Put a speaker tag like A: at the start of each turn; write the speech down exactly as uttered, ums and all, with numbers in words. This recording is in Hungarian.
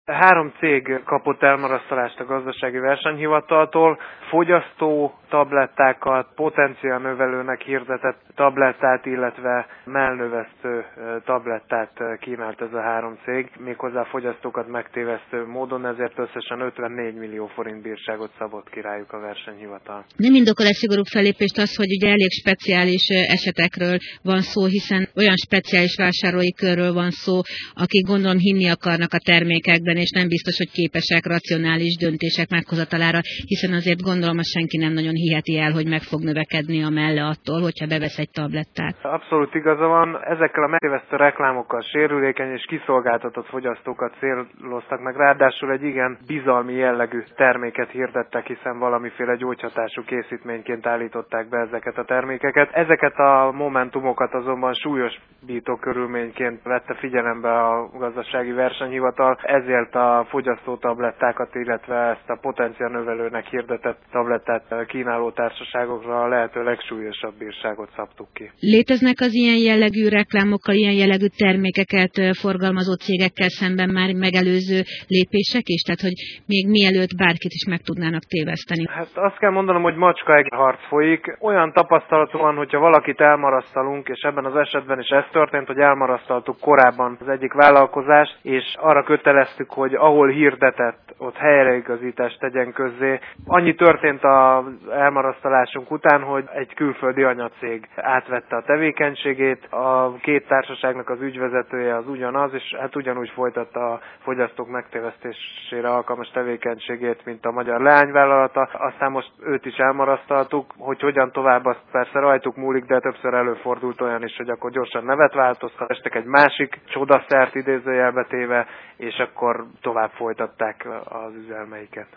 A: Három cég kapott elmarasztalást a gazdasági versenyhivataltól, fogyasztó tablettákat, potenciálnövelőnek hirdetett tablettát, illetve mellnövesztő tablettát kínált ez a három cég, méghozzá fogyasztókat megtévesztő módon, ezért összesen ötvennégy millió forint bírságot szabott ki rájuk a versenyhivatal.
B: Nem indokol egy szigorúbb fellépést az, hogy ugye elég speciális esetekről van szó, hiszen olyan speciális vásárlói körről van szó, akik gondolom hinni akarnak a termékekben, és nem biztos, hogy képesek racionális döntések meghozatalára, hiszen azért gondolom, hogy senki nem nagyon hiheti el, hogy meg fog növekedni a melle attól, hogyha bevesz egy tablettát.
A: Abszolút igaza van, ezekkel a megtévesztő reklámokkal sérülékeny és kiszolgáltatott fogyasztókat céloztak meg, ráadásul egy igen bizalmi jellegű terméket hirdettek, hiszen valamiféle gyógyhatású készítményként állították be ezeket a termékeket. Ezeket a momentumokat azonban súlyosbító körülményként vette figyelembe a gazdasági versenyhivatal, ezért a fogyasztótablettákat, illetve ezt a potenciálnövelőnek hirdetett tablettát kínáló társaságokra a lehető legsúlyosabb bírságot szabtuk ki.
B: Léteznek az ilyen jellegű reklámokkal, ilyen jellegű termékeket forgalmazó cégekkel szemben már megelőző lépések is? Tehát, hogy még mielőtt bárkit is meg tudnának téveszteni?
A: Hát azt kell mondanom, hogy macskaeg harc folyik. Olyan tapasztalatunk van, hogyha valakit elmarasztalunk, és ebben az esetben is ez történt, hogy elmarasztaltuk korábban az egyik vállalkozást, és arra köteleztük, hogy ahol hirdetett, ott helyreigazítást tegyen közzé. Annyi történt az elmarasztalásunk után, hogy egy külföldi anyacég átvette a tevékenységét, a két társaságnak az ügyvezetője az ugyanaz, és hát ugyanúgy folytatta a fogyasztók megtévesztésére alkalmas tevékenységét, mint a magyar leányvállalata. Aztán most őt is elmarasztaltuk, hogy hogyan tovább, azt persze rajtuk múlik, de többször előfordult olyan is, hogy akkor gyorsan nevet változtak, estek egy másik csodaszert idézőjelbe téve, és akkor tovább folytatták az üzelmeiket.